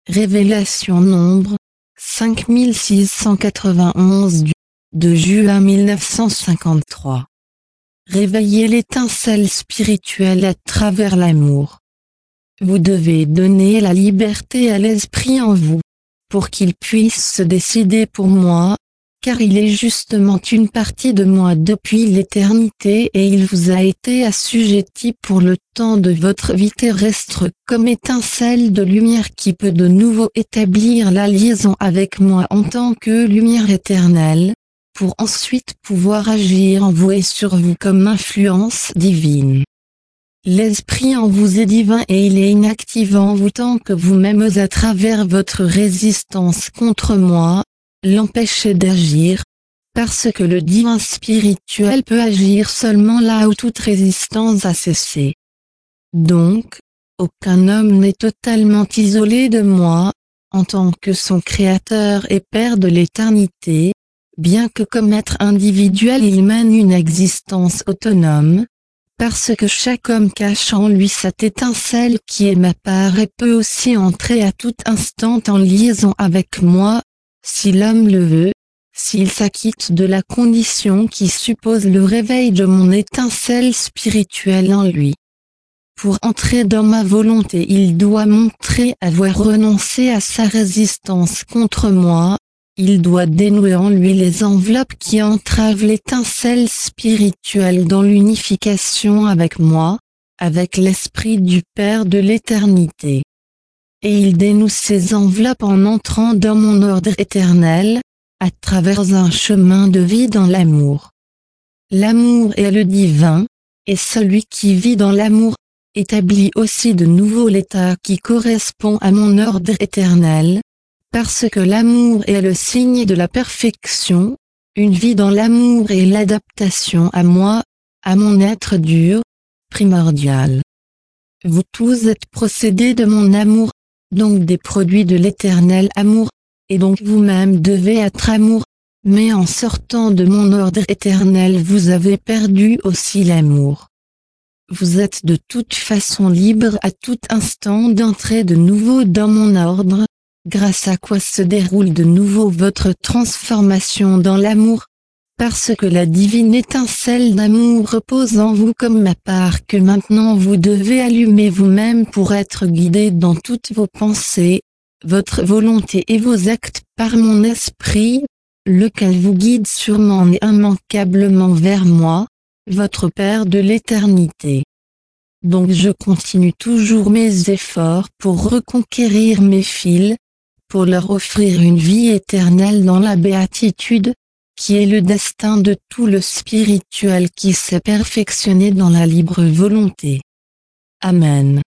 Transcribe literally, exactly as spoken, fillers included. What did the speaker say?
Révélation nombre cinq mille six cent quatre-vingt-onze du deux juin mille neuf cent cinquante-trois. Réveillez l'étincelle spirituelle à travers l'amour. Vous devez donner la liberté à l'esprit en vous, pour qu'il puisse se décider pour moi, car il est justement une partie de moi depuis l'éternité et il vous a été assujetti pour le temps de votre vie terrestre comme étincelle de lumière qui peut de nouveau établir la liaison avec moi en tant que lumière éternelle, pour ensuite pouvoir agir en vous et sur vous comme influence divine. L'esprit en vous est divin et il est inactif en vous tant que vous-même à travers votre résistance contre moi, l'empêchez d'agir, parce que le divin spirituel peut agir seulement là où toute résistance a cessé. Donc, aucun homme n'est totalement isolé de moi, en tant que son créateur et père de l'éternité, bien que comme être individuel il mène une existence autonome, parce que chaque homme cache en lui cette étincelle qui est ma part et peut aussi entrer à tout instant en liaison avec moi, si l'homme le veut, s'il s'acquitte de la condition qui suppose le réveil de mon étincelle spirituelle en lui. Pour entrer dans ma volonté il doit montrer avoir renoncé à sa résistance contre moi, il doit dénouer en lui les enveloppes qui entravent l'étincelle spirituelle dans l'unification avec moi, avec l'esprit du Père de l'éternité. Et il dénoue ces enveloppes en entrant dans mon ordre éternel, à travers un chemin de vie dans l'amour. L'amour est le divin, et celui qui vit dans l'amour, établit aussi de nouveau l'état qui correspond à mon ordre éternel, parce que l'amour est le signe de la perfection, une vie dans l'amour est l'adaptation à moi, à mon être dur, primordial. Vous tous êtes procédés de mon amour, donc des produits de l'éternel amour, et donc vous-même devez être amour, mais en sortant de mon ordre éternel vous avez perdu aussi l'amour. Vous êtes de toute façon libre à tout instant d'entrer de nouveau dans mon ordre, grâce à quoi se déroule de nouveau votre transformation dans l'amour, parce que la divine étincelle d'amour repose en vous comme ma part que maintenant vous devez allumer vous-même pour être guidé dans toutes vos pensées, votre volonté et vos actes par mon esprit, lequel vous guide sûrement et immanquablement vers moi, votre Père de l'éternité. Donc je continue toujours mes efforts pour reconquérir mes fils, pour leur offrir une vie éternelle dans la béatitude, qui est le destin de tout le spirituel qui s'est perfectionné dans la libre volonté. Amen.